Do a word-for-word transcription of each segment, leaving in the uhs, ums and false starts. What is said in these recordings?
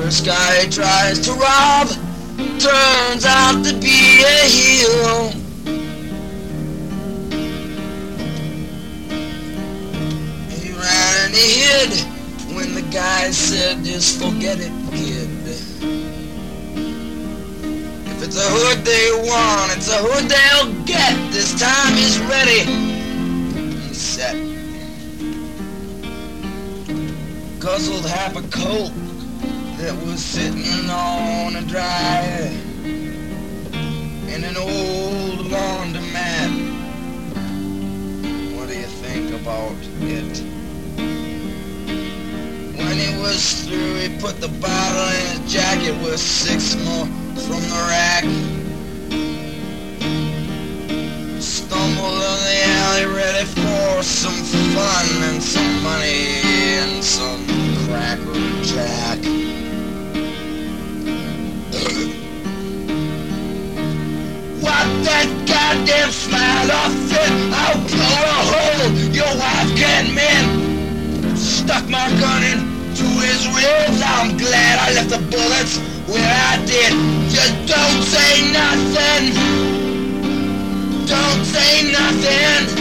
First guy he tries to rob turns out to be a hero. He ran and he hid when the guy said, just forget it, kid. If it's a hood they want, it's a hood they'll get. This time he's ready and set. Guzzled half a Colt that was sitting on a dry in an old laundromat. What do you think about it? When he was through, he put the bottle in his jacket with six more from the rack. Stumbled in the alley ready for some fun and some money and some cracker jack. Wipe that goddamn smile off it, I'll blow a hole your wife can't mend. Stuck my gun into his ribs, I'm glad I left the bullets where I did. Just don't say nothing, don't say nothing.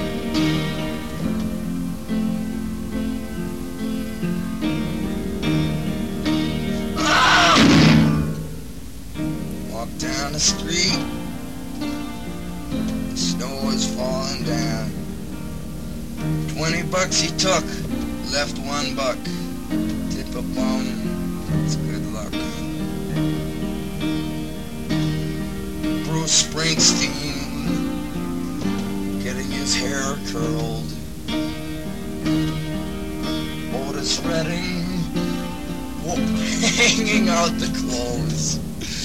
Walk down the street, the snow is falling down. Twenty bucks he took, left one buck. Tip a bum, it's good luck. Bruce Springsteen, getting his hair curled. Otis Redding, whoa, hanging out the clothes.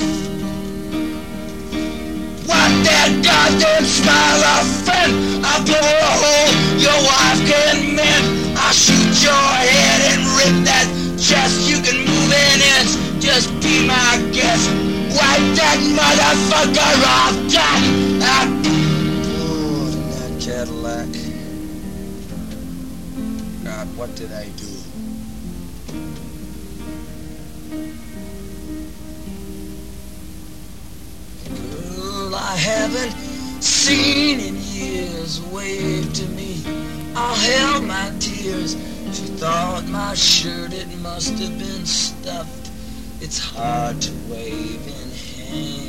Wipe that goddamn smile off, friend. I'll blow a hole your wife can mend. I'll shoot your head and rip that chest. You can move in inch, just be my guest. Wipe that motherfucker off, Jack. Oh, that Cadillac. God, what did I do? I haven't seen in years wave to me. I held my tears. She thought my shirt, it must have been stuffed. It's hard to wave in hand.